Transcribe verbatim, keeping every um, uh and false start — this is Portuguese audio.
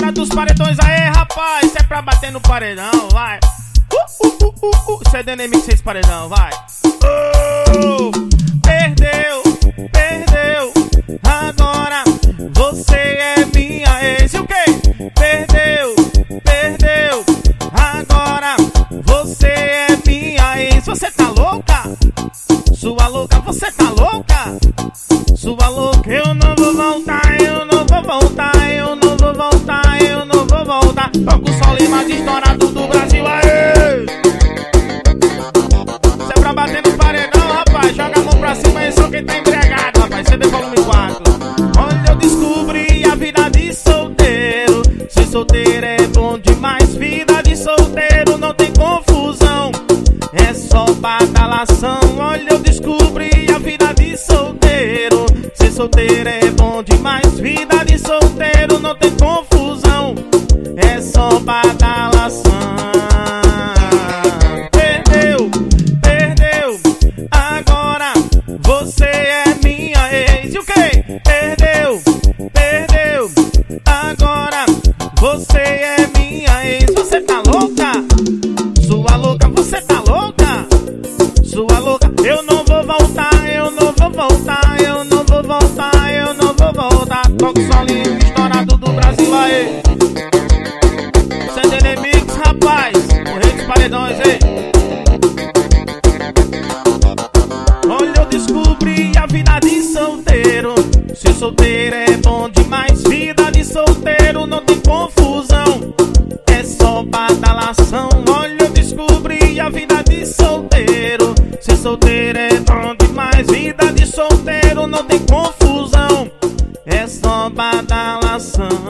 hora dos paredões. Aê, rapaz, cê é pra bater no paredão, vai. Uh, uh, uh, uh, uh. C D N M X seis paredão, vai. Uh, perdeu, perdeu. Agora você é minha ex. E o quê? Perdeu, perdeu. Agora você é minha ex. Você tá louca? Sua louca, você tá louca? Sua louca, eu não vou voltar, eu não vou voltar, eu não vou voltar, eu não vou voltar. Toca o sol e mais estourado do Brasil, aê! Cê é pra bater no paredão, rapaz, joga a mão pra cima e só quem tá embriagado, rapaz, C D volume quatro. Olha, eu descobri a vida de solteiro. Ser solteiro é bom demais, vida de solteiro não tem confusão, é só badalação. Olha, eu descobri a vida de solteiro. Ser solteiro é bom demais, vida de solteiro não tem confusão, é só badalação. Perdeu, perdeu. Agora você é minha ex. E o quê? Perdeu, perdeu. Agora você é minha ex. Você tá louca? Sua louca, você tá louca? Sua louca, eu não vou voltar, eu não vou voltar, eu não vou voltar, eu não vou voltar. Toca o solinho estourado do Brasil, aê. C D N M X, rapaz, o rei dos paredões, ei. Olha, eu descobri a vida de solteiro. Ser solteiro é bom demais, vida de solteiro não tem confusão, é só badalação. Olha, eu descobri a vida de solteiro. Ser solteiro é bom demais, vida de solteiro não tem confusão, é só badalação.